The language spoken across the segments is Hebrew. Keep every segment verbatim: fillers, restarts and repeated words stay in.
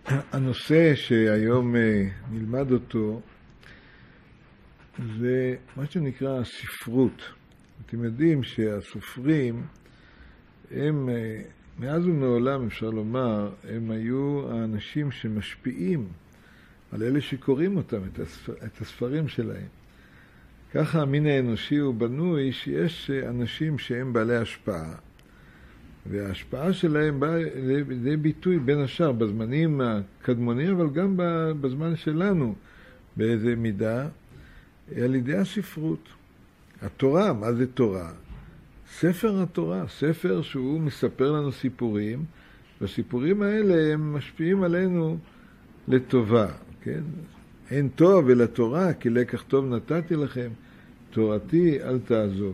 הנושא שהיום נלמד אותו זה מה שנקרא הספרות. אתם יודעים שהסופרים הם, מאז ומעולם אפשר לומר, הם היו האנשים שמשפיעים על אלה שקוראים אותם, את, הספר, את הספרים שלהם. ככה המין האנושי הוא בנוי שיש אנשים שהם בעלי השפעה, וההשפעה שלהם באה לידי ביטוי בין השאר בזמנים הקדמונים, אבל גם בזמן שלנו באיזה מידה, על ידי הספרות. התורה, מה זה תורה? ספר התורה, ספר שהוא מספר לנו סיפורים, והסיפורים האלה הם משפיעים עלינו לטובה, כן? אין טוב אלא תורה, כי לקח טוב נתתי לכם, תורתי אל תעזוב.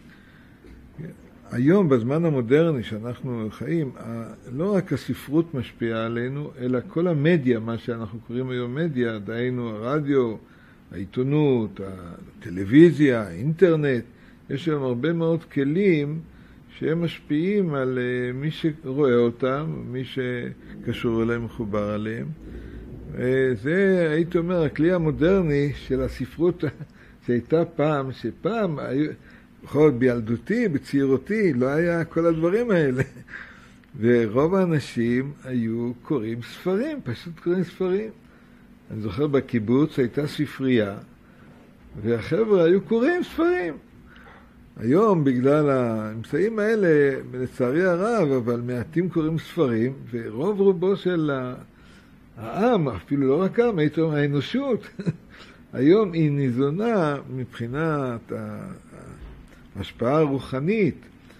היום, בזמן המודרני שאנחנו חיים, לא רק הספרות משפיעה עלינו, אלא כל המדיה, מה שאנחנו קוראים היום מדיה, דהיינו הרדיו, העיתונות, הטלוויזיה, האינטרנט, יש שם הרבה מאוד כלים שהם משפיעים על מי שרואה אותם, מי שקשור אליהם, מחובר עליהם. זה, הייתי אומר, הכלי המודרני של הספרות שהייתה פעם, שפעם, בכל בילדותי, בצעירותי, לא היה כל הדברים האלה. ורוב האנשים היו קוראים ספרים, פשוט קוראים ספרים. אני זוכר בקיבוץ הייתה ספרייה, והחבר'ה היו קוראים ספרים. היום, בגלל האמצעים האלה, לצערי הרב, אבל מעטים קוראים ספרים, ורוב רובו של העם, אפילו לא רק העם, הייתי אומר, האנושות, היום היא ניזונה מבחינת ההשפעה הרוחנית,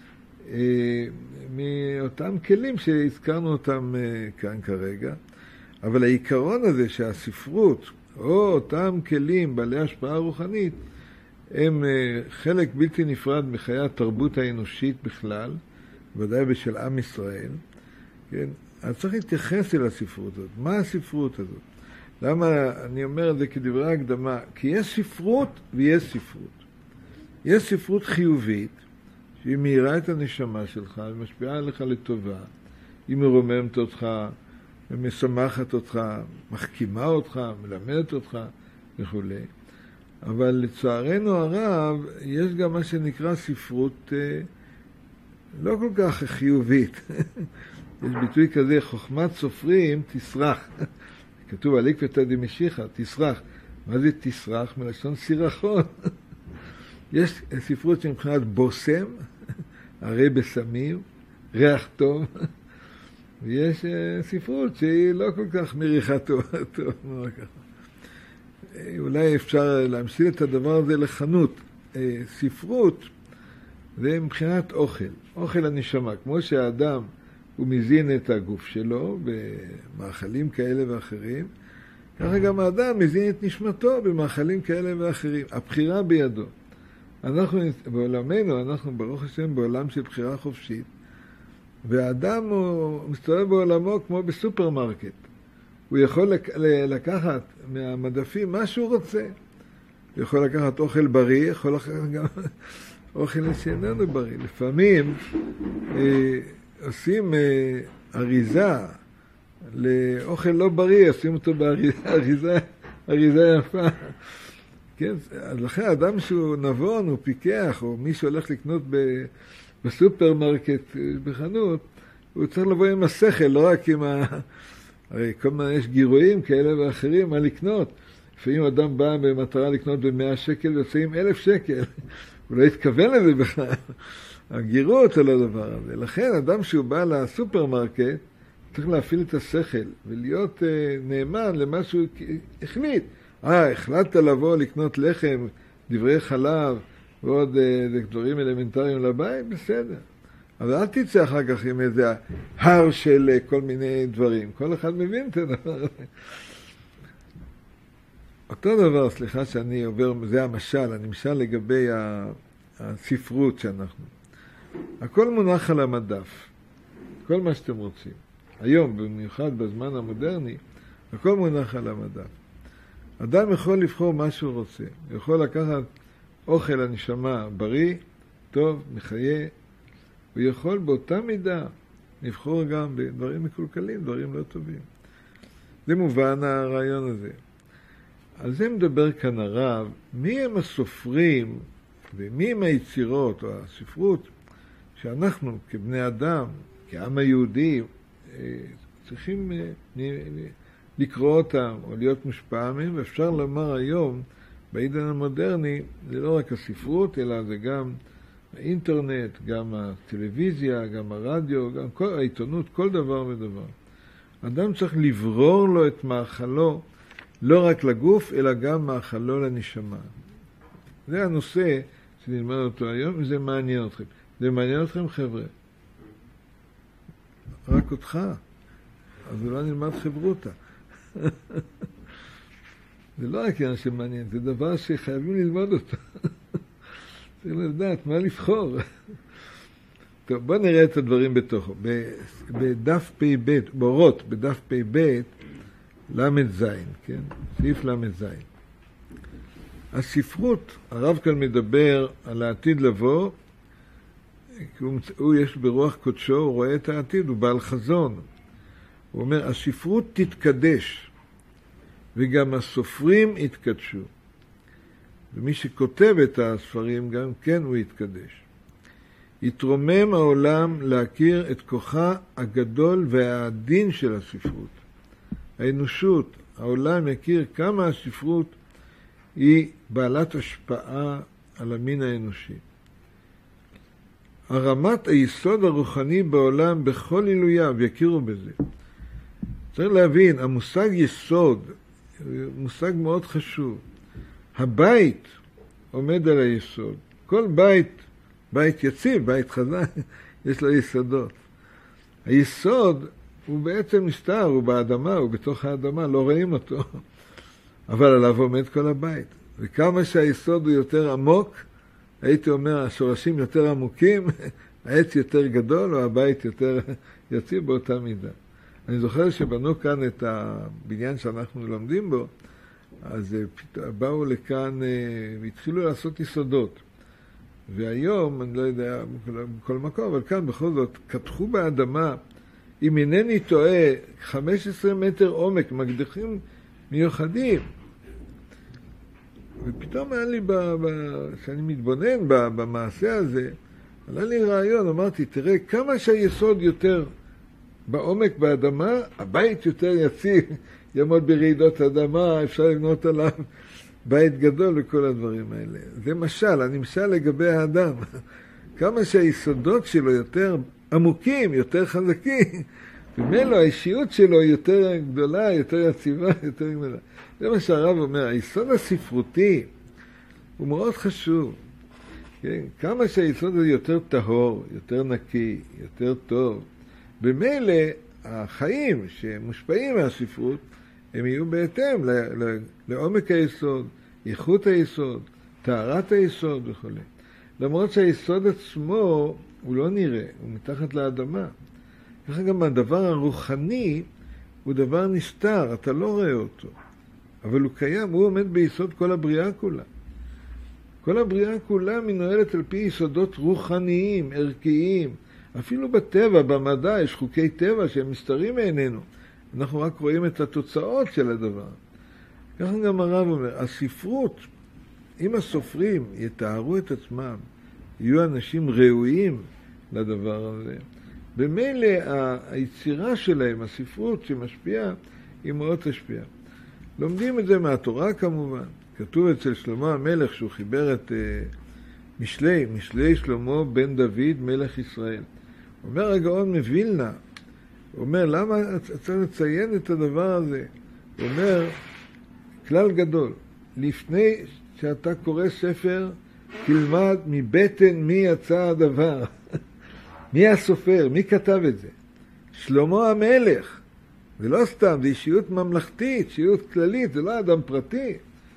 מאותם כלים שהזכרנו אותם כאן כרגע. אבל העיקרון הזה שהספרות, או אותם כלים בעלי השפעה רוחנית, הם חלק בלתי נפרד מחיי התרבות האנושית בכלל, ודאי בשל עם ישראל. כן? אז צריך להתייחס אל הספרות הזאת. מה הספרות הזאת? למה אני אומר את זה כדברי הקדמה? כי יש ספרות ויש ספרות. יש ספרות חיובית, שהיא מאירה את הנשמה שלך, ומשפיעה עליך לטובה, היא מרוממת אותך, ומשמחת אותך, מחכימה אותך, מלמדת אותך וכו'. אבל לצערנו הרב, יש גם מה שנקרא ספרות אה, לא כל כך חיובית. יש ביטוי כזה, חוכמת סופרים תסרח. כתוב על עקבתא דמשיחא, תסרח. מה זה תסרח? מלשון סירחון. יש ספרות שמבחינת בושם, הרי בסמים, ריח טוב, ויש ספרות שהיא לא כל כך מריחה טוב. אולי אפשר להמשיל את הדבר הזה לחנות. ספרות זה מבחינת אוכל, אוכל הנשמה. כמו שהאדם הוא מזין את הגוף שלו במאכלים כאלה ואחרים, ככה גם האדם מזין את נשמתו במאכלים כאלה ואחרים. הבחירה בידו. אנחנו בעולמנו, אנחנו ברוך השם בעולם של בחירה חופשית, והאדם הוא מסתובב בעולמו כמו בסופרמרקט. הוא יכול לקחת מהמדפים מה שהוא רוצה. הוא יכול לקחת אוכל בריא, יכול לקחת גם אוכל שאיננו בריא. לפעמים אה, עושים אה, אריזה לאוכל לא בריא, עושים אותו באריזה אריזה יפה. כן? אז לכן אדם שהוא נבון, הוא פיקח, או מי שהולך לקנות ב, בסופרמרקט, בחנות, הוא צריך לבוא עם השכל, לא רק עם ה... הרי כל מיני יש גירויים כאלה ואחרים, מה לקנות. לפעמים אדם בא במטרה לקנות במאה שקל, ויוצא עם אלף שקל. הוא לא התכוון לזה בכלל. הגירות על הדבר הזה. לכן אדם שהוא בא לסופרמרקט, צריך להפעיל את השכל, ולהיות uh, נאמן למה שהוא החליט. אה, החלטת לבוא לקנות לחם, דברי חלב, ועוד uh, דברים אלמנטריים לבית, בסדר. אבל אל תצא אחר כך עם איזה הר של uh, כל מיני דברים. כל אחד מבין את הדבר הזה. אותו דבר, סליחה שאני עובר, זה המשל, הנמשל לגבי הספרות שאנחנו. הכל מונח על המדף. כל מה שאתם רוצים. היום, במיוחד בזמן המודרני, הכל מונח על המדף. אדם יכול לבחור מה שהוא רוצה. הוא יכול לקחת אוכל הנשמה בריא, טוב, מחיה. הוא יכול באותה מידה לבחור גם בדברים מקולקלים, דברים לא טובים. זה מובן הרעיון הזה. על זה מדבר כאן הרב, מי הם הסופרים ומי הם היצירות או הספרות שאנחנו כבני אדם, כעם היהודי, צריכים לקרוא אותם או להיות מושפע מהם, ואפשר לומר היום, בעידן המודרני, זה לא רק הספרות, אלא זה גם האינטרנט, גם הטלוויזיה, גם הרדיו, גם כל העיתונות, כל דבר ודבר. אדם צריך לברור לו את מאכלו, לא רק לגוף, אלא גם מאכלו לנשמה. זה הנושא שנלמד אותו היום, וזה מעניין אתכם. זה מעניין אתכם, חבר'ה. רק אותך. אז אולי נלמד חברותה. זה לא רק עניין שמעניין, זה דבר שחייבים ללמוד אותו. צריך לדעת מה לבחור. טוב, בוא נראה את הדברים בתוכו. בדף פי בית, באורות, בדף פי בית, למד זין, כן? סעיף למד זין. הספרות, הרב כאן מדבר על העתיד לבוא, הוא, הוא יש ברוח קודשו, הוא רואה את העתיד, הוא בעל חזון. הוא אומר, הספרות תתקדש, וגם הסופרים יתקדשו. ומי שכותב את הספרים גם כן הוא יתקדש. יתרומם העולם להכיר את כוחה הגדול והעדין של הספרות. האנושות, העולם יכיר כמה הספרות היא בעלת השפעה על המין האנושי. הרמת היסוד הרוחני בעולם בכל עילוייו, יכירו בזה. צריך להבין, המושג יסוד, מושג מאוד חשוב. הבית עומד על היסוד. כל בית, בית יציב, בית חזק, יש לו יסודות. היסוד הוא בעצם נסתר, הוא באדמה, הוא בתוך האדמה, לא רואים אותו. אבל עליו עומד כל הבית. וכמה שהיסוד הוא יותר עמוק, הייתי אומר, השורשים יותר עמוקים, העץ יותר גדול, או הבית יותר יציב באותה מידה. אני זוכר שבנו כאן את הבניין שאנחנו לומדים בו, אז באו לכאן והתחילו לעשות יסודות. והיום, אני לא יודע בכל מקום, אבל כאן בכל זאת, קדחו באדמה, אם אינני טועה, חמישה עשר מטר עומק, מקדחים מיוחדים. ופתאום היה לי, כשאני מתבונן במעשה הזה, עלה לי רעיון, אמרתי, תראה, כמה שהיסוד יותר בעומק באדמה, הבית יותר יציב, יעמוד ברעידות אדמה, אפשר לבנות עליו בית גדול וכל הדברים האלה. זה משל, הנמשל לגבי האדם. כמה שהיסודות שלו יותר עמוקים, יותר חזקים, ומלו האישיות שלו יותר גדולה, יותר יציבה, יותר גדולה. זה מה שהרב אומר, היסוד הספרותי הוא מאוד חשוב. כן? כמה שהיסוד הזה יותר טהור, יותר נקי, יותר טוב, במילא החיים שמושפעים מהספרות, הם יהיו בהתאם לעומק היסוד, איכות היסוד, טהרת היסוד וכו'. למרות שהיסוד עצמו הוא לא נראה, הוא מתחת לאדמה. ככה גם הדבר הרוחני הוא דבר נסתר, אתה לא רואה אותו. אבל הוא קיים, הוא עומד ביסוד כל הבריאה כולה. כל הבריאה כולה מנוהלת על פי יסודות רוחניים, ערכיים. אפילו בטבע, במדע, יש חוקי טבע שהם מסתרים מעינינו. אנחנו רק רואים את התוצאות של הדבר. ככה גם הרב אומר, הספרות, אם הסופרים יתארו את עצמם, יהיו אנשים ראויים לדבר הזה, במילא היצירה שלהם, הספרות שמשפיעה, היא מאוד תשפיע. לומדים את זה מהתורה כמובן. כתוב אצל שלמה המלך שהוא חיבר את uh, משלי, משלי שלמה בן דוד מלך ישראל. אומר הגאון מווילנה, הוא אומר, למה צריך לציין את הדבר הזה? הוא אומר, כלל גדול, לפני שאתה קורא ספר, תלמד מבטן מי יצא הדבר. מי הסופר? מי כתב את זה? שלמה המלך. זה לא סתם, זה אישיות ממלכתית, אישיות כללית, זה לא אדם פרטי.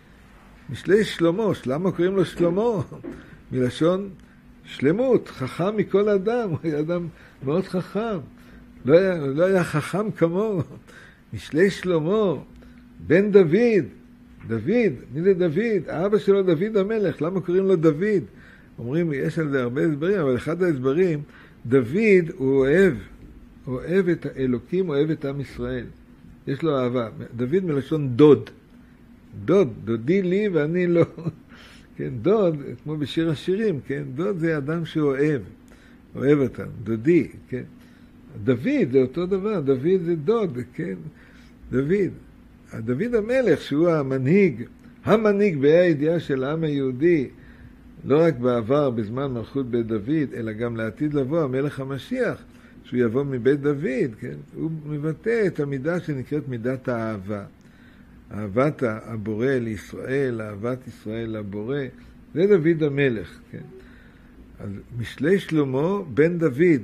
משלי שלמה, למה קוראים לו שלמה? מלשון שלמות, חכם מכל אדם, הוא היה אדם מאוד חכם. לא היה, לא היה חכם כמוהו. משלי שלמה, בן דוד, דוד, מי זה דוד? האבא שלו דוד המלך, למה קוראים לו דוד? אומרים, יש על זה הרבה הסברים, אבל אחד ההסברים, דוד הוא אוהב, אוהב את האלוקים, אוהב את עם ישראל. יש לו אהבה. דוד מלשון דוד. דוד, דודי לי ואני לא. כן, דוד, כמו בשיר השירים, כן, דוד זה אדם שאוהב, אוהב אותם, דודי, כן. דוד זה אותו דבר, דוד זה דוד, כן, דוד. דוד המלך שהוא המנהיג, המנהיג בה"א הידיעה של העם היהודי, לא רק בעבר בזמן מלכות בית דוד, אלא גם לעתיד לבוא, המלך המשיח, שהוא יבוא מבית דוד, כן, הוא מבטא את המידה שנקראת מידת האהבה. אהבת הבורא לישראל, אהבת ישראל לבורא, זה דוד המלך, כן. אז משלי שלמה בן דוד,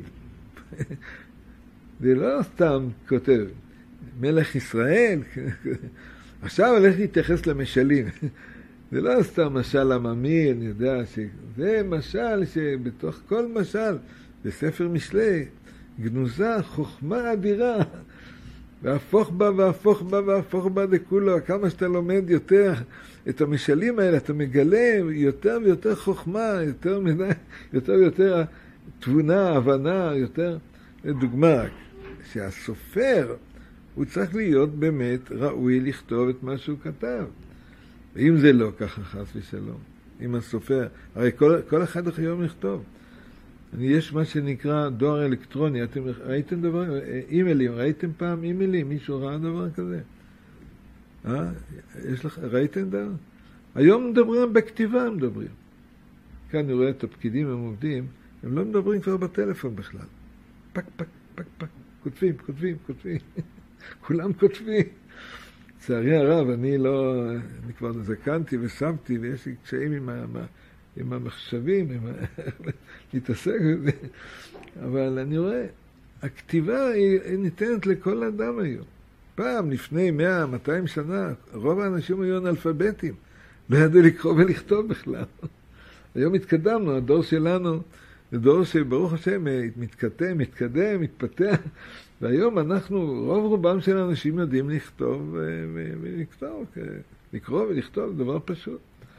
זה לא סתם כותב, מלך ישראל, עכשיו הולך להתייחס למשלים, זה לא סתם משל עממי, אני יודע שזה משל שבתוך כל משל, בספר משלי, גנוזה, חוכמה אדירה, והפוך בה והפוך בה והפוך בה דכולו, כמה שאתה לומד יותר את המשלים האלה, אתה מגלה יותר ויותר חוכמה, יותר מדי, יותר ויותר תבונה, הבנה, יותר, דוגמה, שהסופר הוא צריך להיות באמת ראוי לכתוב את מה שהוא כתב. ואם זה לא ככה, חס ושלום, אם הסופר, הרי כל, כל אחד היום לכתוב. יש מה שנקרא דואר אלקטרוני, אתם ראיתם דבר, אימיילים, ראיתם פעם אימיילים? מישהו ראה דבר כזה? אה? יש לך, ראיתם דבר? היום מדברים בכתיבה, הם מדברים. כאן אני רואה את הפקידים, הם עובדים, הם לא מדברים כבר בטלפון בכלל. פק, פק, פק, פק, כותבים, כותבים, כותבים. כולם כותבים. לצערי הרב, אני לא, אני כבר זקנתי וסבתי, ויש לי קשיים עם ה... עם המחשבים, עם ה... להתעסק בזה. אבל אני רואה, הכתיבה היא, היא ניתנת לכל אדם היום. פעם, לפני מאה, מאתיים שנה, רוב האנשים היו אנאלפביתים. לא ידעו לקרוא ולכתוב בכלל. היום התקדמנו, הדור שלנו, זה דור שברוך השם מתקדם, מתקדם, מתפתח. והיום אנחנו, רוב רובם של האנשים יודעים לכתוב ולכתוב, לקרוא ולכתוב, דבר פשוט.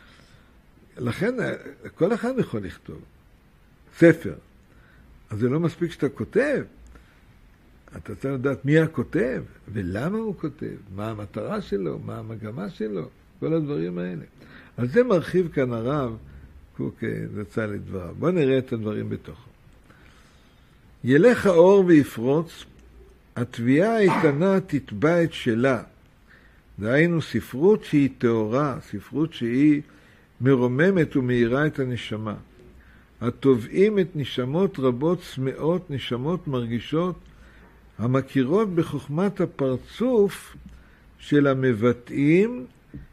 לכן, כל אחד יכול לכתוב ספר. אז זה לא מספיק שאתה כותב. אתה צריך לדעת מי הכותב, ולמה הוא כותב, מה המטרה שלו, מה המגמה שלו, כל הדברים האלה. אז זה מרחיב כאן הרב, קוק רצה לדבריו. בואו נראה את הדברים בתוכו. ילך האור ויפרוץ, התביעה האיתנה תתבע את שלה. דהיינו ספרות שהיא תאורה, ספרות שהיא מרוממת ומאירה את הנשמה. התובעים את נשמות רבות צמאות, נשמות מרגישות, המכירות בחוכמת הפרצוף של המבטאים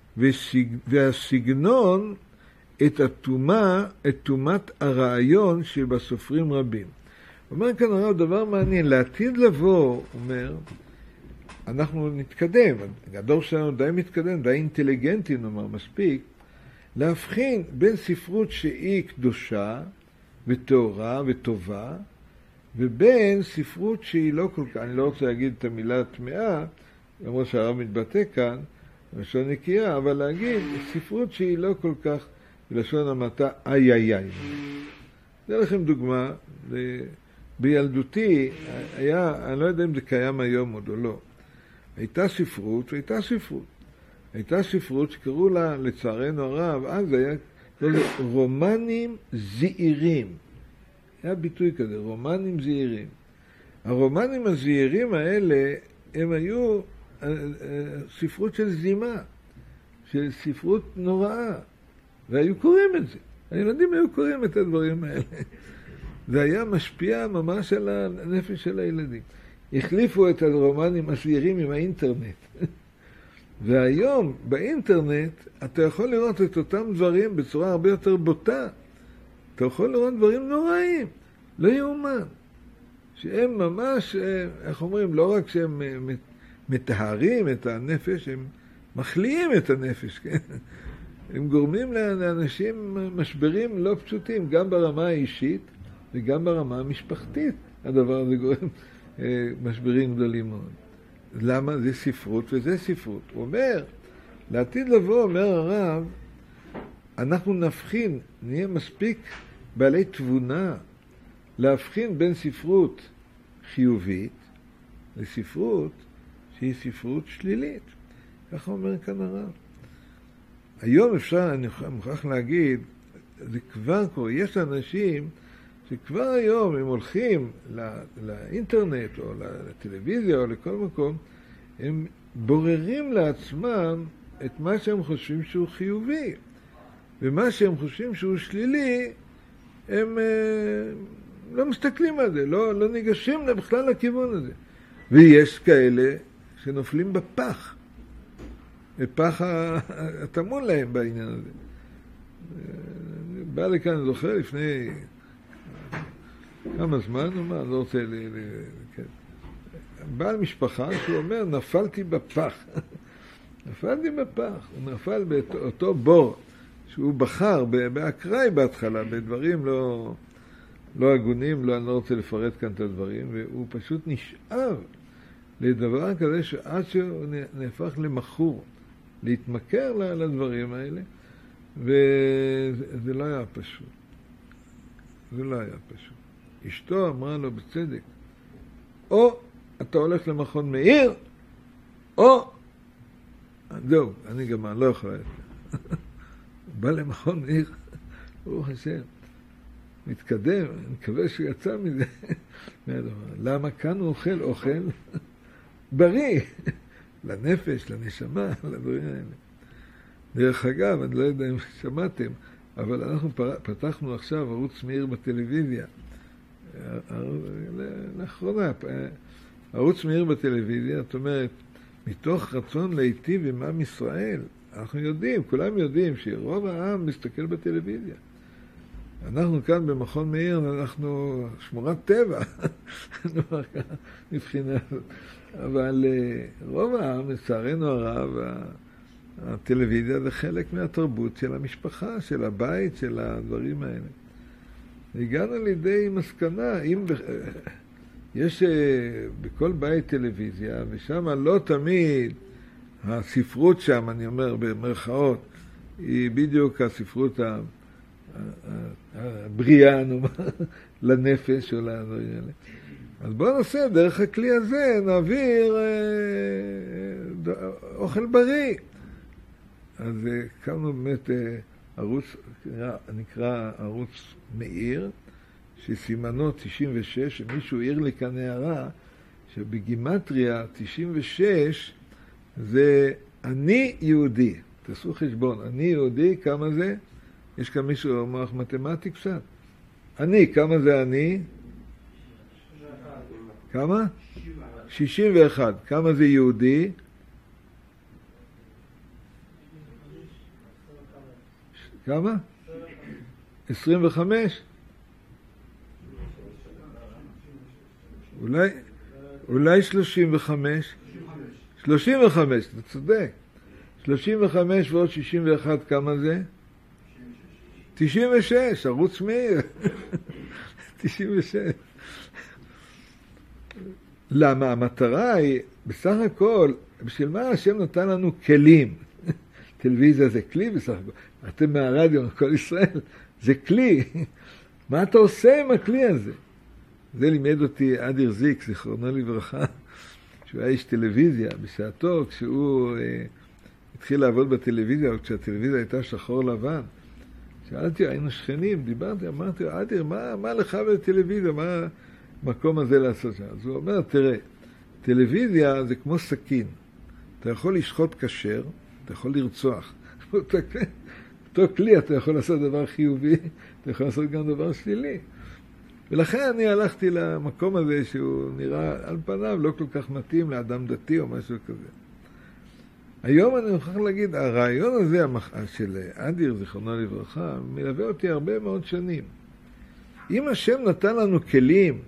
והסגנון את התומה, את תומת הרעיון שבסופרים רבים. אומר כאן הרב דבר מעניין, לעתיד לבוא, אומר, אנחנו נתקדם, הדור שלנו די מתקדם, די אינטליגנטי נאמר מספיק, להבחין בין ספרות שהיא קדושה וטהורה וטובה, ובין ספרות שהיא לא כל כך, אני לא רוצה להגיד את המילה טמאה, למרות שהרב מתבטא כאן, לשון נקייה, אבל להגיד ספרות שהיא לא כל כך, בלשון המעטה, איי איי איי. זה לכם דוגמה, בילדותי היה, אני לא יודע אם זה קיים היום עוד או לא, הייתה ספרות והייתה ספרות. הייתה ספרות שקראו לה, לצערנו הרב, אז היה רומנים זעירים. היה ביטוי כזה, רומנים זעירים. הרומנים הזעירים האלה, הם היו ספרות של זימה, של ספרות נוראה, והיו קוראים את זה. הילדים היו קוראים את הדברים האלה. זה היה משפיע ממש על הנפש של הילדים. החליפו את הרומנים הזעירים עם האינטרנט. והיום באינטרנט אתה יכול לראות את אותם דברים בצורה הרבה יותר בוטה. אתה יכול לראות דברים נוראים, לא יאומן. שהם ממש, איך אומרים, לא רק שהם מטהרים את הנפש, הם מחליאים את הנפש, כן? הם גורמים לאנשים משברים לא פשוטים, גם ברמה האישית וגם ברמה המשפחתית. הדבר הזה גורם משברים גדולים מאוד. למה? זה ספרות וזה ספרות. הוא אומר, לעתיד לבוא, אומר הרב, אנחנו נבחין, נהיה מספיק בעלי תבונה, להבחין בין ספרות חיובית לספרות שהיא ספרות שלילית. ככה אומר כאן הרב. היום אפשר, אני מוכרח להגיד, זה כבר קורה. יש אנשים שכבר היום הם הולכים לא, לאינטרנט או לטלוויזיה או לכל מקום, הם בוררים לעצמם את מה שהם חושבים שהוא חיובי. ומה שהם חושבים שהוא שלילי, הם אה, לא מסתכלים על זה, לא, לא ניגשים בכלל לכיוון הזה. ויש כאלה שנופלים בפח. בפח הטמון להם בעניין הזה. בא לכאן, אני זוכר, לפני כמה זמן, הוא אומר, אני לא רוצה ל... ל... כן. בעל משפחה שהוא אומר, נפלתי בפח. נפלתי בפח. הוא נפל באותו בור שהוא בחר באקראי בהתחלה, בדברים לא, לא הגונים, לא, אני לא רוצה לפרט כאן את הדברים, והוא פשוט נשאר לדבר כזה שעד שהוא נהפך למחור, להתמכר לדברים האלה, וזה לא היה פשוט. זה לא היה פשוט. אשתו אמרה לו בצדק, או אתה הולך למכון מאיר, או, זהו, אני גם לא יכולה יותר. בא למכון מאיר, ברוך השם, מתקדם, אני מקווה שהוא יצא מזה. למה כאן הוא אוכל אוכל בריא, לנפש, לנשמה, לדברים האלה. דרך אגב, אני לא יודע אם שמעתם, אבל אנחנו פתחנו עכשיו ערוץ מאיר בטלוויזיה. לאחרונה, ערוץ מאיר בטלוויזיה, זאת אומרת, מתוך רצון להיטיב עם עם ישראל, אנחנו יודעים, כולם יודעים שרוב העם מסתכל בטלוויזיה. אנחנו כאן במכון מאיר, אנחנו שמורת טבע, מבחינה הזאת. אבל רוב העם, לצערנו הרב, הטלוויזיה זה חלק מהתרבות של המשפחה, של הבית, של הדברים האלה. הגענו לידי מסקנה, אם יש בכל בית טלוויזיה, ושם לא תמיד הספרות שם, אני אומר במרכאות, היא בדיוק הספרות הבריאה, נאמר, לנפש או לדברים האלה. אז בואו נעשה, דרך הכלי הזה נעביר אה, אוכל בריא. אז קמנו באמת אה, ערוץ, נקרא, נקרא ערוץ מאיר, שסימנו תשעים ושש, שמישהו העיר לי כאן הערה, שבגימטריה תשעים ושש זה אני יהודי. תעשו חשבון, אני יהודי, כמה זה? יש כאן מישהו מוח מתמטי קצת? אני, כמה זה אני? כמה? שישים ואחת. כמה זה יהודי? כמה? עשרים וחמש? אולי, אולי שלושים וחמש? שלושים וחמש, אתה צודק. שלושים וחמש ועוד שישים ואחת, כמה זה? תשעים ושש, ערוץ מאיר. תשעים ושש. למה? המטרה היא, בסך הכל, בשביל מה השם נתן לנו כלים? טלוויזיה זה כלי בסך הכל. אתם מהרדיו, כל ישראל, זה כלי. מה אתה עושה עם הכלי הזה? זה לימד אותי אדיר זיק, זיכרונו לברכה, שהוא היה איש טלוויזיה בשעתו, כשהוא אה, התחיל לעבוד בטלוויזיה, או כשהטלוויזיה הייתה שחור לבן. שאלתי, היינו שכנים, דיברתי, אמרתי, אדיר, מה, מה לך בטלוויזיה? מה המקום הזה לעשות שם? אז הוא אומר, תראה, טלוויזיה זה כמו סכין. אתה יכול לשחוט כשר, אתה יכול לרצוח. אותו כלי אתה יכול לעשות דבר חיובי, אתה יכול לעשות גם דבר שלילי. ולכן אני הלכתי למקום הזה שהוא נראה על פניו לא כל כך מתאים לאדם דתי או משהו כזה. היום אני מוכרח להגיד, הרעיון הזה של אדיר, זיכרונו לברכה, מלווה אותי הרבה מאוד שנים. אם השם נתן לנו כלים,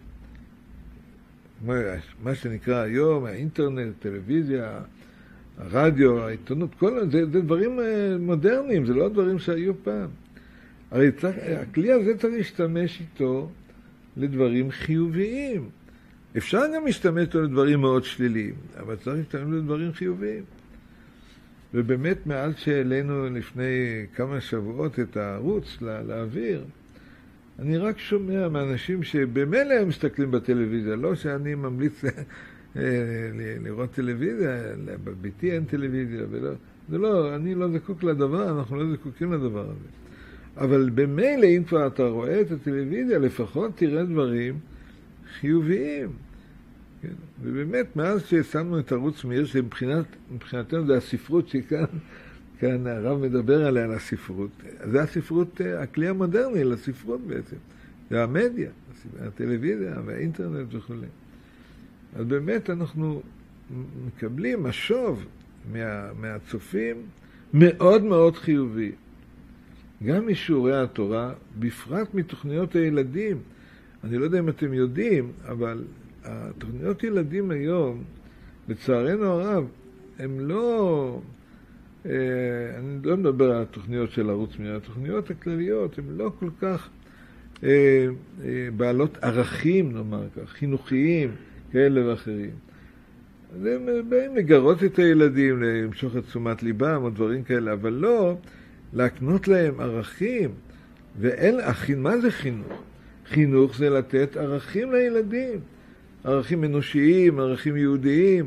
מה שנקרא היום, האינטרנט, טלוויזיה, הרדיו, העיתונות, כל זה, זה דברים מודרניים, זה לא דברים שהיו פעם. הרי צריך, הכלי הזה צריך להשתמש איתו לדברים חיוביים. אפשר גם להשתמש איתו לדברים מאוד שליליים, אבל צריך להשתמש לדברים חיוביים. ובאמת, מאז שהעלינו לפני כמה שבועות את הערוץ לאוויר, אני רק שומע מאנשים שבמילא הם מסתכלים בטלוויזיה, לא שאני ממליץ לראות טלוויזיה, בביתי אין טלוויזיה, ולא, זה לא, אני לא זקוק לדבר, אנחנו לא זקוקים לדבר הזה. אבל במילא, אם כבר אתה רואה את הטלוויזיה, לפחות תראה דברים חיוביים. כן? ובאמת, מאז ששמנו את ערוץ מאיר, שמבחינתנו זה הספרות שכאן, כאן הרב מדבר עליה, על הספרות. זה הספרות, הכלי המודרני לספרות בעצם. זה המדיה, הטלוויזיה והאינטרנט וכו'. אז באמת אנחנו מקבלים משוב מה, מהצופים מאוד מאוד חיובי. גם משיעורי התורה, בפרט מתוכניות הילדים. אני לא יודע אם אתם יודעים, אבל התוכניות ילדים היום, לצערנו הרב, הם לא... אה, אני לא מדבר על התוכניות של ערוץ מאיר, התוכניות הכלליות, הן לא כל כך אה, אה, בעלות ערכים, נאמר כך, חינוכיים, כאלה ואחרים. אז הם באים לגרות את הילדים, למשוך את תשומת ליבם או דברים כאלה, אבל לא להקנות להם ערכים. ואין, מה זה חינוך? חינוך זה לתת ערכים לילדים, ערכים אנושיים, ערכים יהודיים.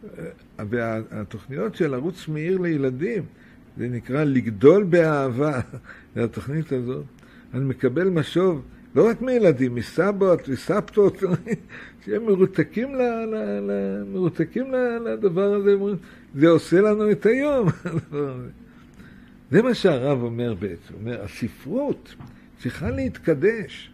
והתוכניות של ערוץ מאיר לילדים, זה נקרא לגדול באהבה. זה התוכנית הזאת. אני מקבל משוב, לא רק מילדים, מסבות וסבתות, שהם מרותקים, ל, ל, ל, מרותקים ל, לדבר הזה, זה עושה לנו את היום. זה מה שהרב אומר בעצם, אומר, הספרות צריכה להתקדש.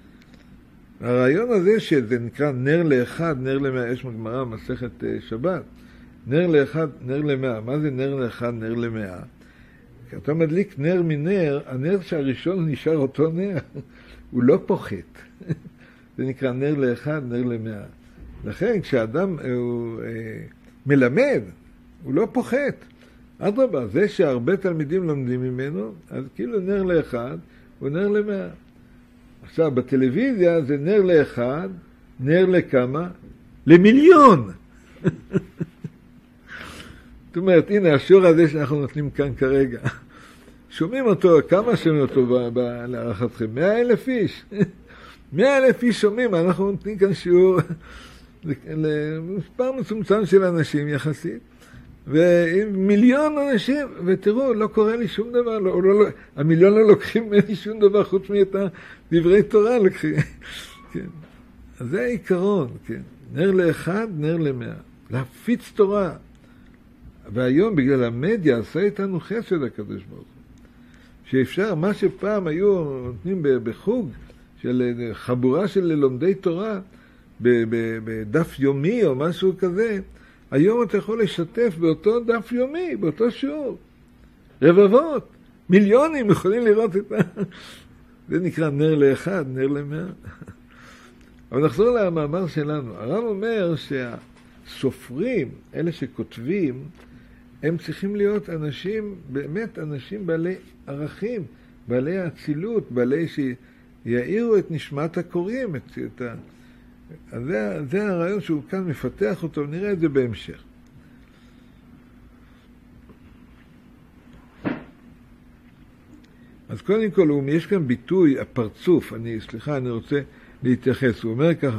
הרעיון הזה שזה נקרא נר לאחד, נר למאה, יש מגמרא מסכת שבת, נר לאחד, נר למאה. מה זה נר לאחד, נר למאה? כשאתה מדליק נר מנר, הנר שהראשון נשאר אותו נר, הוא לא פוחת. זה נקרא נר לאחד, נר למאה. לכן כשאדם הוא אה, מלמד, הוא לא פוחת. אדרבה, זה שהרבה תלמידים לומדים ממנו, אז כאילו נר לאחד, הוא נר למאה. עכשיו, בטלוויזיה זה נר לאחד, נר לכמה? למיליון. זאת אומרת, הנה השיעור הזה שאנחנו נותנים כאן כרגע. שומעים אותו, כמה שומעים אותו להערכתכם? מאה אלף איש. מאה אלף איש שומעים, אנחנו נותנים כאן שיעור למספר מצומצם של אנשים יחסית. ומיליון אנשים, ותראו, לא קורה לי שום דבר, לא, לא, לא, המיליון לא לוקחים ממני שום דבר, חוץ מאת דברי תורה לוקחים. כן. אז זה העיקרון, כן. נר לאחד, נר למאה. להפיץ תורה. והיום, בגלל המדיה, עשה איתנו חסד הקדוש ברוך הוא. שאפשר, מה שפעם היו נותנים בחוג, של חבורה של לומדי תורה, בדף יומי או משהו כזה, היום אתה יכול לשתף באותו דף יומי, באותו שיעור. רבבות, מיליונים יכולים לראות את ה... זה נקרא נר לאחד, נר למאה. אבל נחזור למאמר שלנו. הרב אומר שהסופרים, אלה שכותבים, הם צריכים להיות אנשים, באמת אנשים בעלי ערכים, בעלי האצילות, בעלי שיעירו את נשמת הקוראים, את, את ה... אז זה, זה הרעיון שהוא כאן מפתח אותו, נראה את זה בהמשך. אז קודם כל, יש כאן ביטוי, הפרצוף, אני, סליחה, אני רוצה להתייחס, הוא אומר ככה,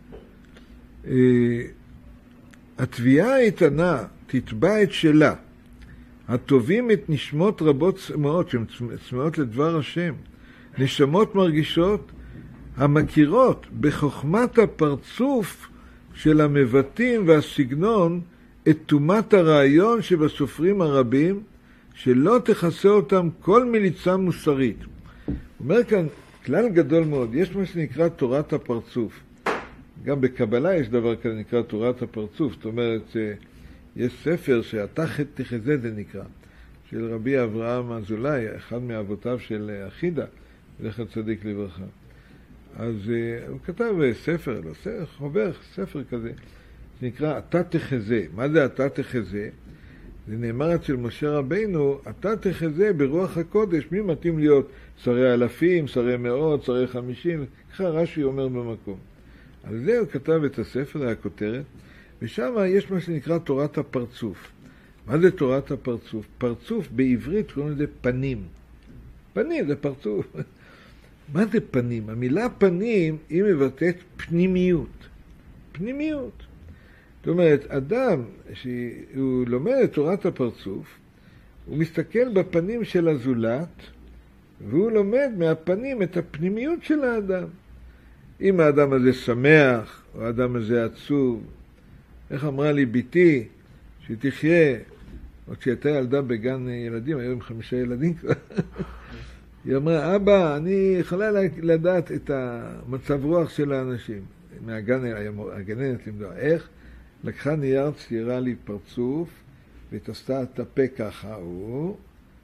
התביעה האיתנה תתבע את שלה, הטובים את נשמות רבות צמאות, שהן צמאות לדבר השם, נשמות מרגישות, המכירות בחוכמת הפרצוף של המבטאים והסגנון את תומת הרעיון שבסופרים הרבים, שלא תכסה אותם כל מליצה מוסרית. הוא אומר כאן כלל גדול מאוד, יש מה שנקרא תורת הפרצוף. גם בקבלה יש דבר כזה נקרא תורת הפרצוף, זאת אומרת יש ספר שהתחת תחזה זה נקרא, של רבי אברהם אזולאי, אחד מאבותיו של אחידה, זכר צדיק לברכה. אז uh, הוא כתב ספר, לא, ספר, חובר, ספר כזה, שנקרא אתה תחזה. מה זה אתה תחזה? זה נאמר אצל משה רבינו, אתה תחזה ברוח הקודש, מי מתאים להיות שרי אלפים, שרי מאות, שרי חמישים, ככה רש"י אומר במקום. על זה הוא כתב את הספר, הכותרת, ושם יש מה שנקרא תורת הפרצוף. מה זה תורת הפרצוף? פרצוף בעברית קוראים לזה פנים. פנים זה פרצוף. מה זה פנים? המילה פנים היא מבטאת פנימיות. פנימיות. זאת זאת אומרת, אדם שהוא לומד את תורת הפרצוף, הוא מסתכל בפנים של הזולת, והוא לומד מהפנים את הפנימיות של האדם. אם האדם הזה שמח, או האדם הזה עצוב, איך אמרה לי ביתי, שתחיה, או כשהייתה ילדה בגן ילדים, היו עם חמישה ילדים כבר, היא אמרה, אבא, אני יכולה לדעת את המצב רוח של האנשים. מהגן, הגננת למדוע, איך? לקחה נייר, ציירה לי פרצוף, והתעשתה את הפה ככה, הוא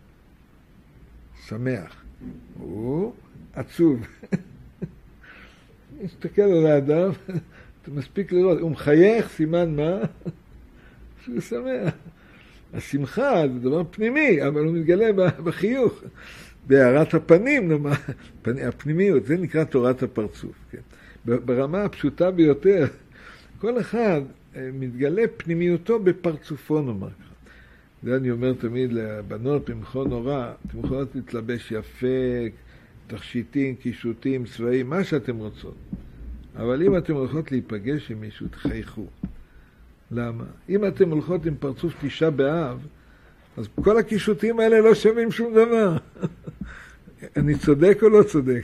שמח, הוא עצוב. מסתכל על האדם, אתה מספיק לראות, הוא מחייך, סימן מה? שהוא שמח. השמחה זה דבר פנימי, אבל הוא מתגלה בחיוך. בהערת הפנים, הפנימיות, זה נקרא תורת הפרצוף. כן? ברמה הפשוטה ביותר, כל אחד מתגלה פנימיותו בפרצופו, נאמר ככה. זה אני אומר תמיד לבנות, במכון נורא, אתם יכולות להתלבש יפה, תכשיטים, קישוטים, צבעים, מה שאתם רוצות. אבל אם אתם הולכות להיפגש עם מישהו, תחייכו. למה? אם אתם הולכות עם פרצוף תשעה באב, אז כל הקישוטים האלה לא שווים שום דבר. אני צודק או לא צודק?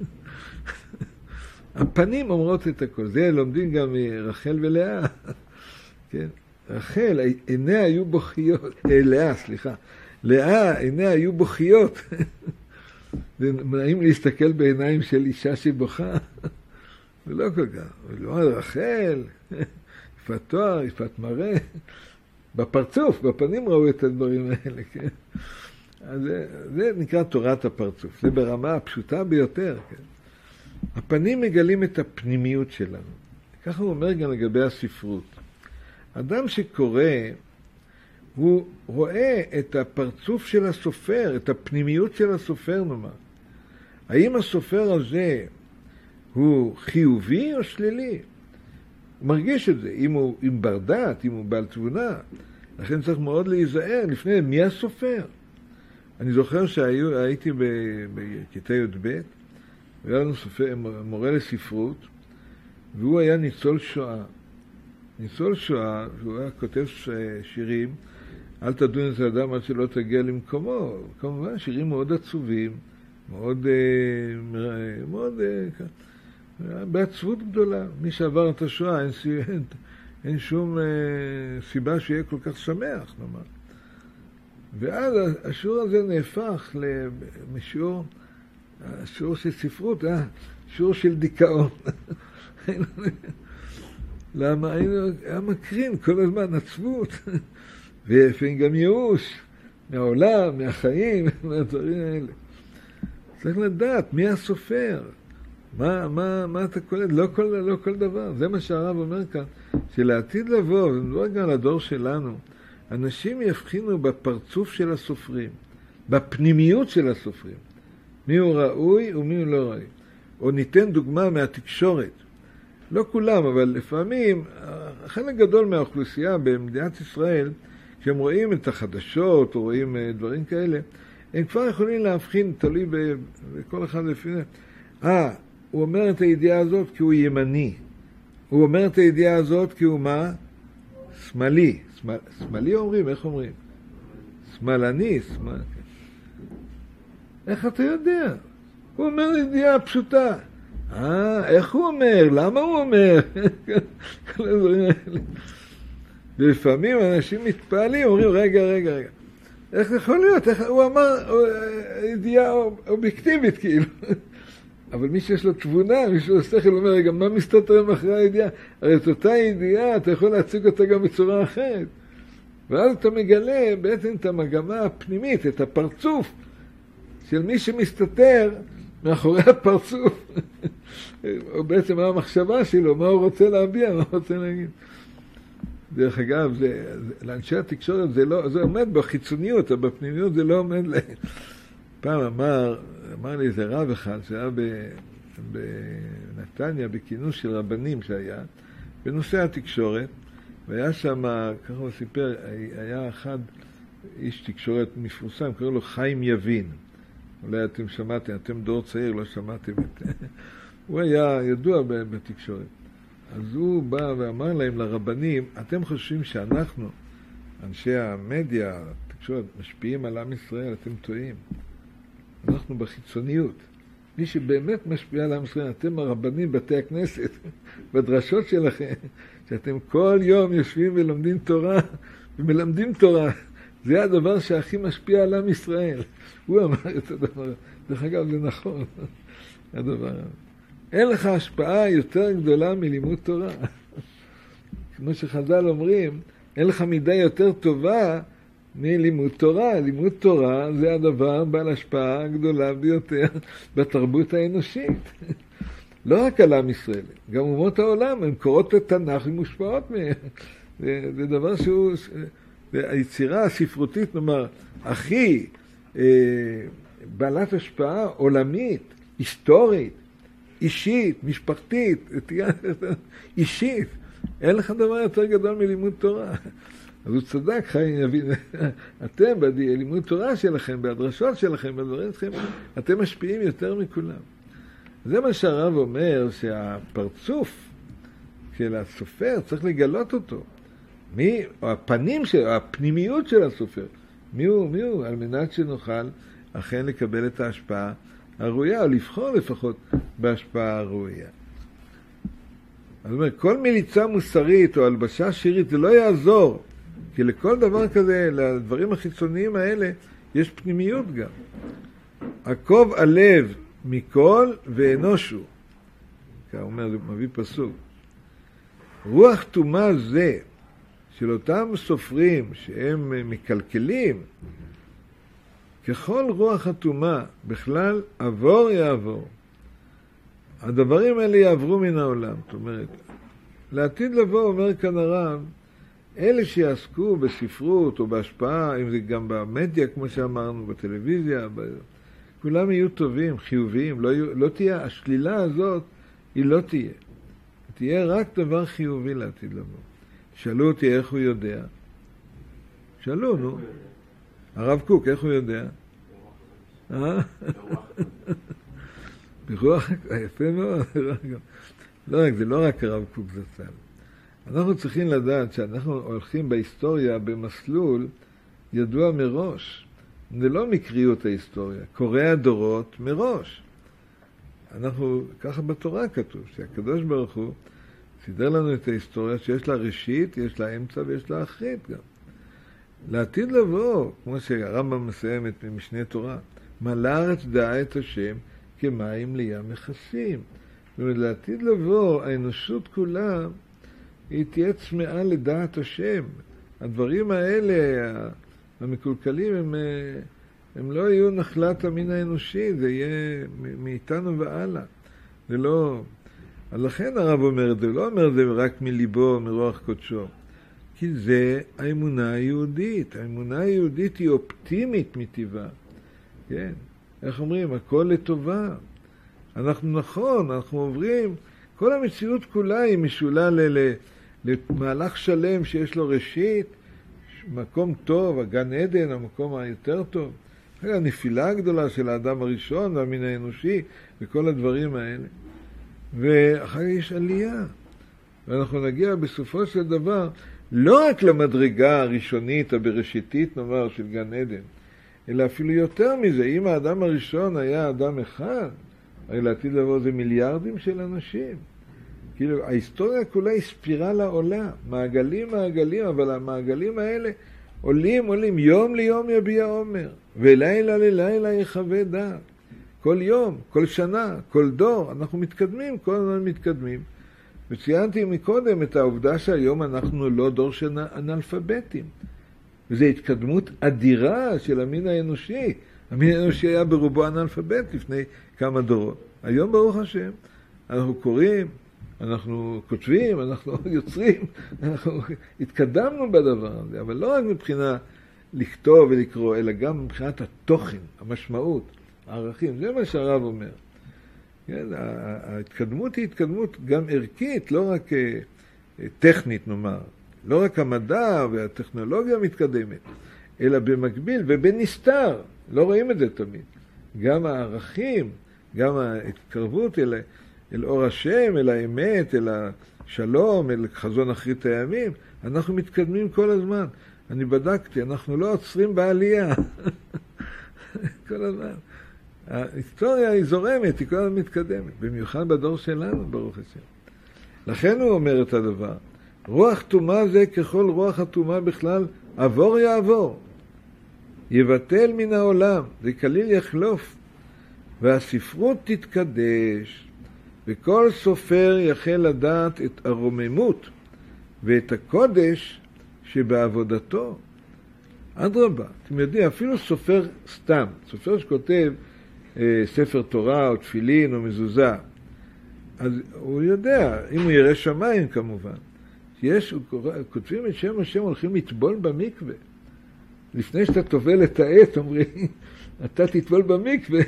הפנים אומרות את הכל. זה לומדים גם מרחל ולאה. כן? רחל, עיניה היו בוכיות. אה, לאה, סליחה. לאה, עיניה היו בוכיות. זה נעים להסתכל בעיניים של אישה שבוכה. זה לא כל כך. לא, רחל, יפת תואר, יפת מראה. בפרצוף, בפנים ראו את הדברים האלה, כן? אז זה, זה נקרא תורת הפרצוף. זה ברמה הפשוטה ביותר, כן? הפנים מגלים את הפנימיות שלנו. ככה הוא אומר גם לגבי הספרות. אדם שקורא, הוא רואה את הפרצוף של הסופר, את הפנימיות של הסופר, נאמר. האם הסופר הזה הוא חיובי או שלילי? הוא מרגיש את זה, אם הוא עם ברדת, אם הוא בעל תבונה. לכן צריך מאוד להיזהר לפני מי הסופר. אני זוכר שהייתי בכיתה י' ב', והיה לנו סופר, מורה לספרות, והוא היה ניצול שואה. ניצול שואה, הוא היה כותב שירים, אל תדון את האדם עד שלא תגיע למקומו. כמובן, שירים מאוד עצובים, מאוד, מאוד, בעצבות גדולה. מי שעבר את השואה, אין, אין, אין שום סיבה שיהיה כל כך שמח, נאמר. ואז השיעור הזה נהפך לשיעור, השיעור של ספרות, אה? שיעור של דיכאון. למה? היה מקרין כל הזמן עצבות, ולפעמים גם ייאוש מהעולם, מהחיים, מהדברים האלה. צריך לדעת מי הסופר, מה, מה, מה אתה קולט, לא כל, לא כל דבר. זה מה שהרב אומר כאן, שלעתיד לבוא, ולא גם לדור שלנו, אנשים יבחינו בפרצוף של הסופרים, בפנימיות של הסופרים, מי הוא ראוי ומי הוא לא ראוי. או ניתן דוגמה מהתקשורת. לא כולם, אבל לפעמים, חלק גדול מהאוכלוסייה במדינת ישראל, כשהם רואים את החדשות או רואים דברים כאלה, הם כבר יכולים להבחין, תלוי בכל אחד לפי זה. אה, הוא אומר את הידיעה הזאת כי הוא ימני. הוא אומר את הידיעה הזאת כי הוא מה? שמאלי. שמאלי אומרים, איך אומרים? שמאלני, שמאל. איך אתה יודע? הוא אומר ידיעה פשוטה. אה, איך הוא אומר? למה הוא אומר? כל הדברים האלה. ולפעמים אנשים מתפעלים, אומרים, רגע, רגע, רגע. איך זה יכול להיות? איך, הוא אמר ידיעה אובייקטיבית, כאילו. אבל מי שיש לו תבונה, מי שיש לו שכל, אומר, רגע, מה מסתתר מאחורי הידיעה? הרי את אותה ידיעה, אתה יכול להציג אותה גם בצורה אחרת. ואז אתה מגלה בעצם את המגמה הפנימית, את הפרצוף של מי שמסתתר מאחורי הפרצוף. או בעצם מה המחשבה שלו, מה הוא רוצה להביע, מה הוא רוצה להגיד. דרך אגב, זה, לאנשי התקשורת זה, לא, זה עומד בחיצוניות, אבל בפנימיות זה לא עומד להם. פעם אמר, אמר לי איזה רב אחד, שהיה בנתניה, בכינוס של רבנים שהיה, בנושא התקשורת, והיה שם, ככה הוא סיפר, היה אחד איש תקשורת מפורסם, קראו לו חיים יבין. אולי אתם שמעתם, אתם דור צעיר, לא שמעתם את זה. הוא היה ידוע בתקשורת. אז הוא בא ואמר להם, לרבנים, אתם חושבים שאנחנו, אנשי המדיה, התקשורת, משפיעים על עם ישראל, אתם טועים. אנחנו בחיצוניות. מי שבאמת משפיע על עם ישראל, אתם הרבנים, בתי הכנסת, בדרשות שלכם, שאתם כל יום יושבים ולומדים תורה, ומלמדים תורה. זה הדבר שהכי משפיע על עם ישראל. הוא אמר את הדבר. דרך אגב, זה נכון. הדבר. אין לך השפעה יותר גדולה מלימוד תורה. כמו שחז"ל אומרים, אין לך מידה יותר טובה מלימוד תורה. לימוד תורה זה הדבר בעל השפעה הגדולה ביותר בתרבות האנושית. לא רק על עם ישראל, גם אומות העולם, הן קוראות את התנ"ך ומושפעות מהם. זה, זה דבר שהוא, היצירה הספרותית, נאמר, הכי אה, בעלת השפעה עולמית, היסטורית, אישית, משפחתית, אישית. אין לך דבר יותר גדול מלימוד תורה. אז הוא צדק, חיים יבין, אתם בלימוד תורה שלכם, בהדרשות שלכם, בדברים שלכם, אתם משפיעים יותר מכולם. זה מה שהרב אומר, שהפרצוף של הסופר צריך לגלות אותו. מי, או הפנים של, או הפנימיות של הסופר. מי הוא, מי הוא, על מנת שנוכל אכן לקבל את ההשפעה הראויה, או לבחור לפחות בהשפעה הראויה. זאת אומרת, כל מליצה מוסרית או הלבשה שירית, זה לא יעזור. כי לכל דבר כזה, לדברים החיצוניים האלה, יש פנימיות גם. עקוב הלב מכל ואנושו. כך אומר, זה מביא פסוק. רוח תומה זה, של אותם סופרים שהם מקלקלים, ככל רוח התומה, בכלל עבור יעבור. הדברים האלה יעברו מן העולם. זאת אומרת, לעתיד לבוא, אומר כאן הרב, אלה שיעסקו בספרות או בהשפעה, אם זה גם במדיה, כמו שאמרנו, בטלוויזיה, ב... כולם יהיו טובים, חיוביים, לא, יהיו, לא תהיה, השלילה הזאת היא לא תהיה. תהיה רק דבר חיובי לעתיד לבוא. שאלו אותי איך הוא יודע. שאלו, נו. הרב קוק, איך הוא יודע? אה? ברוח, יפה מאוד. לא רק, זה לא רק הרב קוק זצ"ל. אנחנו צריכים לדעת שאנחנו הולכים בהיסטוריה במסלול ידוע מראש. זה לא מקריות ההיסטוריה, קוראי הדורות מראש. אנחנו, ככה בתורה כתוב, שהקדוש ברוך הוא סידר לנו את ההיסטוריה שיש לה ראשית, יש לה אמצע ויש לה אחרית גם. לעתיד לבוא, כמו שהרמב"ם מסיים את משנה תורה, מלא הארץ דעה את השם כמים לים מכסים. זאת אומרת, לעתיד לבוא, האנושות כולה, היא תהיה צמאה לדעת השם. הדברים האלה, המקולקלים, הם, הם לא יהיו נחלת המין האנושי, זה יהיה מאיתנו והלאה. זה לא... אז לכן הרב אומר את זה, לא אומר את זה רק מליבו, מרוח קודשו. כי זה האמונה היהודית. האמונה היהודית היא אופטימית מטבעה. כן? איך אומרים? הכל לטובה. אנחנו נכון, אנחנו עוברים, כל המציאות כולה היא משולה ל... למהלך שלם שיש לו ראשית, מקום טוב, הגן עדן, המקום היותר טוב. הנפילה הגדולה של האדם הראשון והמין האנושי וכל הדברים האלה. ואחר כך יש עלייה. ואנחנו נגיע בסופו של דבר לא רק למדרגה הראשונית, הבראשיתית, נאמר, של גן עדן, אלא אפילו יותר מזה. אם האדם הראשון היה אדם אחד, הרי לעתיד לבוא זה מיליארדים של אנשים. כאילו, ההיסטוריה כולה היא ספירלה עולה, מעגלים מעגלים, אבל המעגלים האלה עולים עולים, יום ליום יביע עומר, ולילה ללילה יחווה דעת. כל יום, כל שנה, כל דור, אנחנו מתקדמים, כל הזמן מתקדמים. וציינתי מקודם את העובדה שהיום אנחנו לא דור של אנאלפביתים. וזו התקדמות אדירה של המין האנושי. המין האנושי היה ברובו אנאלפבית לפני כמה דורות. היום ברוך השם, אנחנו קוראים, אנחנו כותבים, אנחנו יוצרים, אנחנו התקדמנו בדבר הזה, אבל לא רק מבחינה לכתוב ולקרוא, אלא גם מבחינת התוכן, המשמעות, הערכים. זה מה שהרב אומר. כן, ההתקדמות היא התקדמות גם ערכית, לא רק טכנית נאמר. לא רק המדע והטכנולוגיה מתקדמת, אלא במקביל ובנסתר. לא רואים את זה תמיד. גם הערכים, גם ההתקרבות אל, אל אור השם, אל האמת, אל שלום, אל חזון אחרית הימים, אנחנו מתקדמים כל הזמן. אני בדקתי, אנחנו לא עוצרים בעלייה. כל הזמן. ההיסטוריה היא זורמת, היא כל הזמן מתקדמת, במיוחד בדור שלנו, ברוך השם. לכן הוא אומר את הדבר. רוח תומה זה ככל רוח התומה בכלל, עבור יעבור. יבטל מן העולם, זה כליל יחלוף. והספרות תתקדש, וכל סופר יחל לדעת את הרוממות ואת הקודש שבעבודתו. אדרבה, אתם יודעים, אפילו סופר סתם, סופר שכותב אה, ספר תורה או תפילין או מזוזה, אז הוא יודע, אם הוא יראה שמיים כמובן, יש, כותבים את שם השם, הולכים לטבול במקווה. לפני שאתה טובל את העט, אומרים, אתה תטבול במקווה.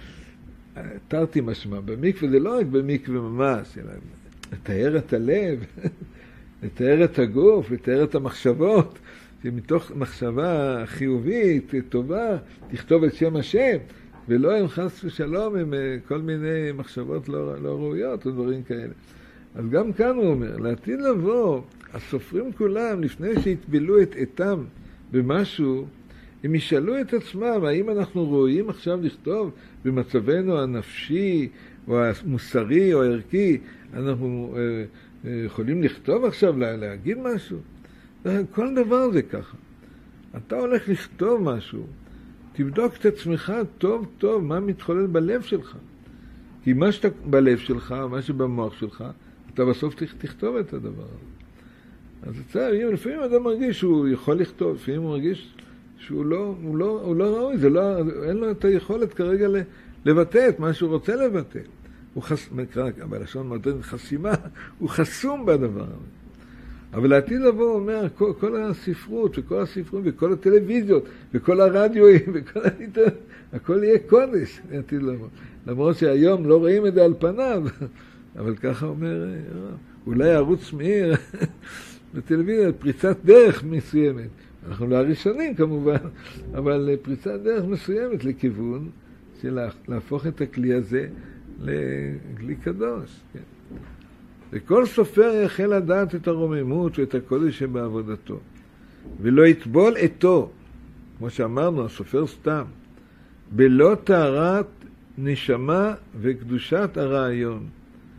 תרתי משמע, במקווה זה לא רק במקווה ממש, אלא לתאר את הלב, לתאר את הגוף, לתאר את המחשבות, שמתוך מחשבה חיובית, טובה, תכתוב את שם השם, ולא עם חס ושלום, עם כל מיני מחשבות לא, לא ראויות או דברים כאלה. אז גם כאן הוא אומר, לעתיד לבוא, הסופרים כולם, לפני שהתבילו את עתם במשהו, הם ישאלו את עצמם, האם אנחנו רואים עכשיו לכתוב במצבנו הנפשי, או המוסרי, או הערכי, אנחנו אה, אה, יכולים לכתוב עכשיו, לה, להגיד משהו? כל דבר זה ככה. אתה הולך לכתוב משהו, תבדוק את עצמך טוב טוב, מה מתחולל בלב שלך. כי מה שאתה בלב שלך, מה שבמוח שלך, אתה בסוף תכתוב את הדבר הזה. אז צריך, לפעמים אדם מרגיש שהוא יכול לכתוב, לפעמים הוא מרגיש שהוא לא, הוא לא, הוא לא ראוי, זה לא, אין לו את היכולת כרגע לבטא את מה שהוא רוצה לבטא. הוא חס, מקרא, בלשון מודרנית חסימה, הוא חסום בדבר הזה. אבל לעתיד לבוא הוא אומר, כל, כל הספרות וכל הספרות וכל הטלוויזיות וכל הרדיואים וכל האינטרנט, הכל יהיה קודש לעתיד לבוא. למרות שהיום לא רואים את זה על פניו, אבל ככה אומר, אולי ערוץ מאיר בטלוויזיה, פריצת דרך מסוימת. אנחנו לא הראשונים כמובן, אבל פריצת דרך מסוימת לכיוון של להפוך את הכלי הזה לכלי קדוש. כן. וכל סופר יחל לדעת את הרוממות ואת הקודש שבעבודתו, ולא יטבול אתו, כמו שאמרנו, הסופר סתם, בלא טהרת נשמה וקדושת הרעיון.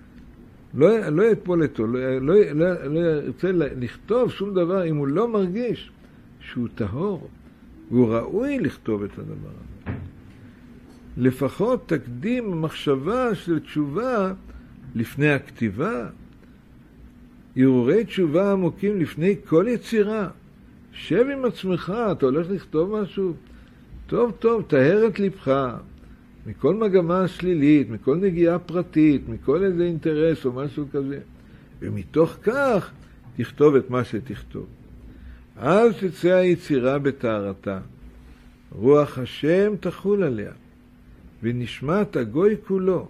לא, לא יטבול אתו, לא, לא, לא, לא ירצה לכתוב שום דבר אם הוא לא מרגיש שהוא טהור, והוא ראוי לכתוב את הדבר הזה. לפחות תקדים מחשבה של תשובה לפני הכתיבה, הרהורי תשובה עמוקים לפני כל יצירה. שב עם עצמך, אתה הולך לכתוב משהו, טוב טוב, תאר את לבך, מכל מגמה שלילית, מכל נגיעה פרטית, מכל איזה אינטרס או משהו כזה. ומתוך כך תכתוב את מה שתכתוב. אז תצא היצירה בטהרתה, רוח השם תחול עליה, ונשמת הגוי כולו,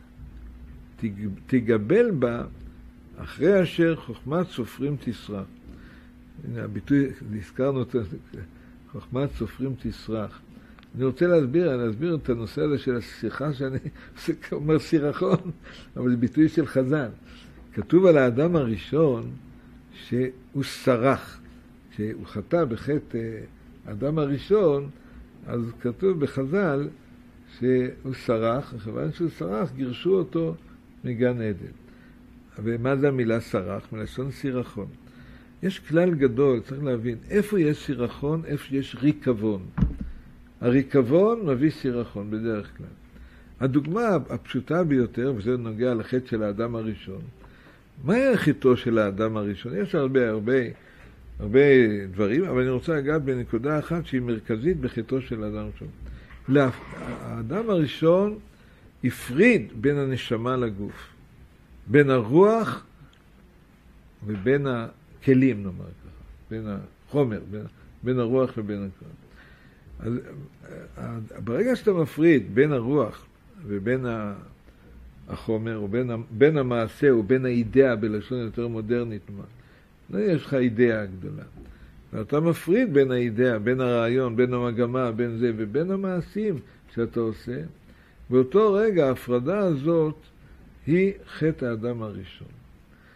תגבל בה אחרי אשר חוכמת סופרים תסרח. הנה הביטוי, הזכרנו את חוכמת סופרים תסרח. אני רוצה להסביר, אני אסביר את הנושא הזה של השיחה שאני אומר סירחון, אבל זה ביטוי של חז"ל. כתוב על האדם הראשון שהוא סרח. כשהוא חטא בחטא האדם הראשון, אז כתוב בחז"ל שהוא סרח, כיוון שהוא סרח, גירשו אותו מגן עדן. ומה זה המילה סרח? מלשון סירחון. יש כלל גדול, צריך להבין, איפה יש סירחון, איפה יש ריקבון. הריקבון מביא סירחון בדרך כלל. הדוגמה הפשוטה ביותר, וזה נוגע לחטא של האדם הראשון, מה היה חטאו של האדם הראשון? יש הרבה הרבה הרבה דברים, אבל אני רוצה לגעת בנקודה אחת שהיא מרכזית בחטאו של האדם הראשון. האדם הראשון הפריד בין הנשמה לגוף, בין הרוח ובין הכלים, נאמר ככה, בין החומר, בין, בין הרוח ובין הכלים. אז ברגע שאתה מפריד בין הרוח ובין החומר, או בין, בין המעשה או בין האידאה בלשון יותר מודרנית, לא יש לך אידאה גדולה. ואתה מפריד בין האידאה, בין הרעיון, בין המגמה, בין זה ובין המעשים שאתה עושה. באותו רגע ההפרדה הזאת היא חטא האדם הראשון.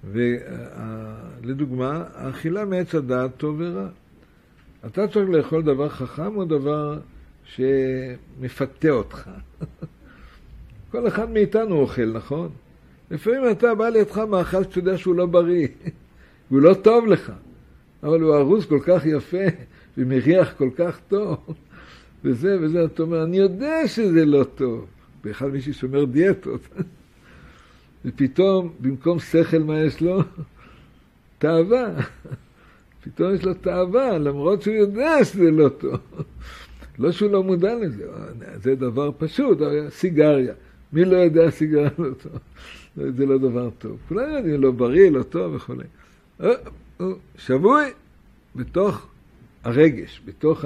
ולדוגמה, האכילה מעץ הדעת טוב ורע. אתה צריך לאכול דבר חכם או דבר שמפתה אותך. כל אחד מאיתנו אוכל, נכון? לפעמים אתה בא לידך מאכל שאתה יודע שהוא לא בריא, הוא לא טוב לך, אבל הוא ארוז כל כך יפה ומריח כל כך טוב, וזה וזה, אתה אומר, אני יודע שזה לא טוב. באחד מישהו שומר דיאטות. ופתאום, במקום שכל, מה יש לו? תאווה. פתאום יש לו תאווה, למרות שהוא יודע שזה לא טוב. לא שהוא לא מודע לזה, זה דבר פשוט, סיגריה. מי לא יודע סיגריה לא טוב? זה לא דבר טוב. כולנו יודעים, לא בריא, לא טוב וכו'. שבוי בתוך הרגש, בתוך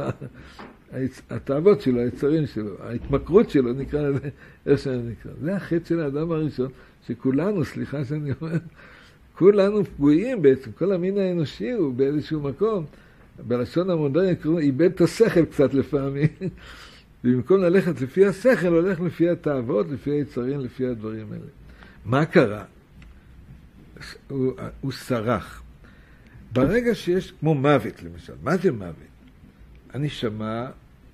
התאוות שלו, היצרים שלו, ההתמכרות שלו, נקרא לזה, איך שאני נקרא. זה החטא של האדם הראשון, שכולנו, סליחה שאני אומר, כולנו פגועים בעצם, כל המין האנושי הוא באיזשהו מקום, בלשון המודרנית קוראים, איבד את השכל קצת לפעמים, ובמקום ללכת לפי השכל, הולך לפי התאוות, לפי היצרים, לפי הדברים האלה. מה קרה? הוא, הוא שרח. ברגע שיש, כמו מוות למשל, מה זה מוות? הנשמה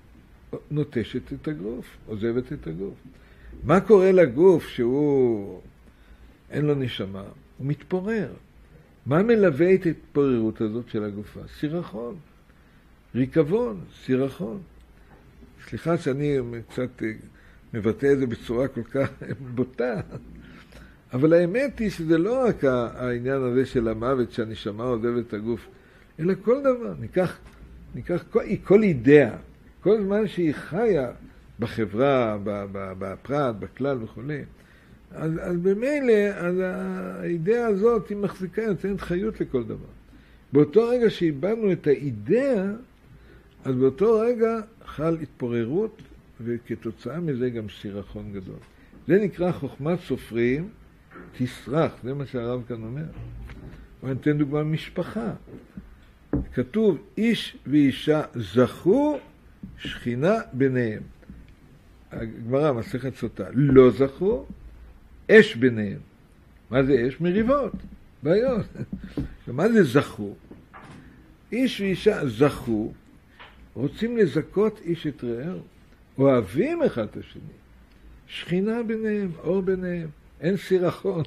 נוטשת את הגוף, עוזבת את הגוף. מה קורה לגוף שהוא, אין לו נשמה? הוא מתפורר. מה מלווה את ההתפוררות הזאת של הגופה? סירחון, ריקבון, סירחון. סליחה שאני קצת מבטא את זה בצורה כל כך בוטה, אבל האמת היא שזה לא רק העניין הזה של המוות שהנשמה עוזבת את הגוף, אלא כל דבר. ניקח, ניקח כל, כל אידאה, כל זמן שהיא חיה בחברה, בפרט, בכלל וכו'. אז, אז במילא, אז האידאה הזאת היא מחזיקה, נותנת חיות לכל דבר. באותו רגע שאיבדנו את האידאה, אז באותו רגע חל התפוררות, וכתוצאה מזה גם סירחון גדול. זה נקרא חוכמת סופרים, תסרח, זה מה שהרב כאן אומר. אבל ניתן דוגמה משפחה. כתוב, איש ואישה זכו, שכינה ביניהם. הגמרא, מסכת סוטה, לא זכו, אש ביניהם. מה זה אש? מריבות, בעיות. מה זה זכו? איש ואישה זכו, רוצים לזכות איש את רעהו, אוהבים אחד את השני. שכינה ביניהם, אור ביניהם, אין סירחון.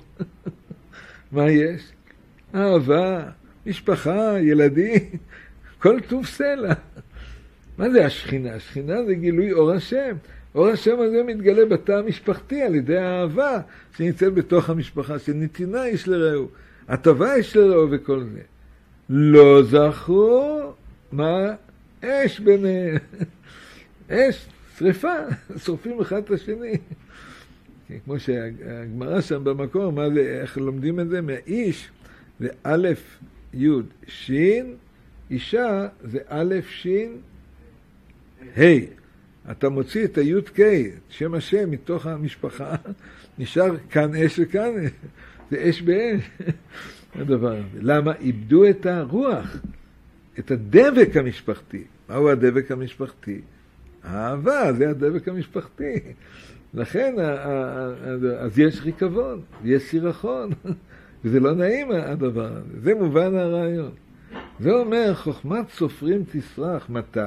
מה יש? אהבה, משפחה, ילדים, כל טוב סלע. מה זה השכינה? השכינה זה גילוי אור השם. אור השם הזה מתגלה בתא המשפחתי על ידי האהבה שנמצאת בתוך המשפחה, שנתינה איש לרעהו, הטבה איש לרעהו וכל זה. לא זכו, מה? אש ביניהם. אש, שריפה, שורפים אחד את השני. כמו שהגמרא שם במקור, מה זה, איך לומדים את זה? מהאיש זה א' י' שין, אישה זה א' שין ה'. אתה מוציא את הי' ק', שם השם מתוך המשפחה, נשאר כאן אש וכאן אש. זה אש באש. הדבר הזה. למה? איבדו את הרוח, את הדבק המשפחתי. מהו הדבק המשפחתי? האהבה, זה הדבק המשפחתי. לכן, אז יש ריקבון, יש סירחון, וזה לא נעים הדבר הזה. זה מובן הרעיון. זה אומר, חוכמת סופרים תסרח. מתי?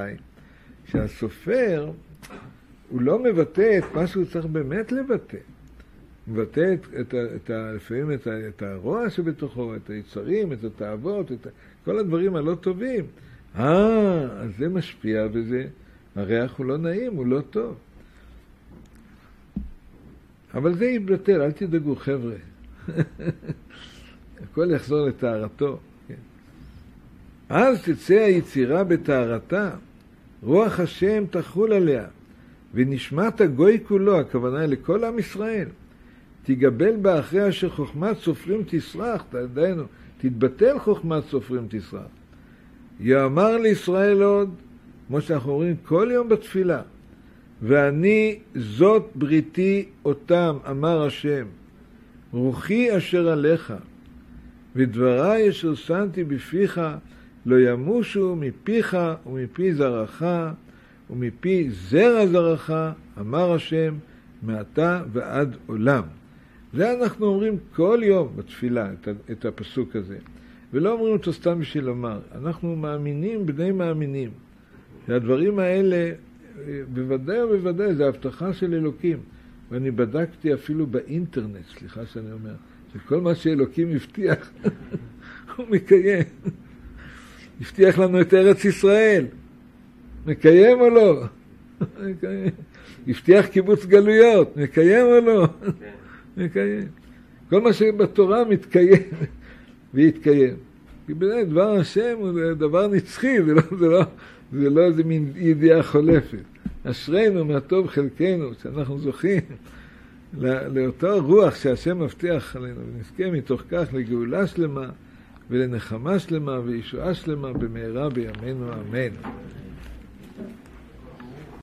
שהסופר, הוא לא מבטא את מה שהוא צריך באמת לבטא. הוא מבטא את, את, את, לפעמים את, את הרוע שבתוכו, את היצרים, את התאוות, את כל הדברים הלא טובים. אה, אז זה משפיע בזה. הריח הוא לא נעים, הוא לא טוב. אבל זה יתבטל, אל תדאגו חבר'ה. הכל יחזור לטהרתו. כן. אז תצא היצירה בטהרתה, רוח השם תחול עליה, ונשמת הגוי כולו, הכוונה היא לכל עם ישראל, תיגבל בה אחרי אשר חוכמת סופרים תסרח, תדענו, תתבטל חוכמת סופרים תסרח. יאמר לישראל עוד, כמו שאנחנו אומרים כל יום בתפילה, ואני זאת בריתי אותם, אמר השם, רוחי אשר עליך, ודבריי אשר שמתי בפיך, לא ימושו מפיך ומפי זרעך, ומפי זרע זרעך, אמר השם, מעתה ועד עולם. זה אנחנו אומרים כל יום בתפילה, את הפסוק הזה. ולא אומרים אותו סתם בשביל לומר. אנחנו מאמינים, בני מאמינים. והדברים האלה, בוודאי ובוודאי, זה הבטחה של אלוקים. ואני בדקתי אפילו באינטרנט, סליחה שאני אומר, שכל מה שאלוקים הבטיח, הוא מקיים. הבטיח לנו את ארץ ישראל. מקיים או לא? מקיים. הבטיח קיבוץ גלויות. מקיים או לא? מקיים. כל מה שבתורה מתקיים ויתקיים. כי באמת דבר השם הוא דבר נצחי, זה לא, זה לא, זה לא איזה מין ידיעה חולפת. אשרינו מה טוב חלקנו, שאנחנו זוכים לאותו רוח שהשם מבטיח עלינו, ונזכה מתוך כך לגאולה שלמה ולנחמה שלמה וישועה שלמה במהרה בימינו אמן.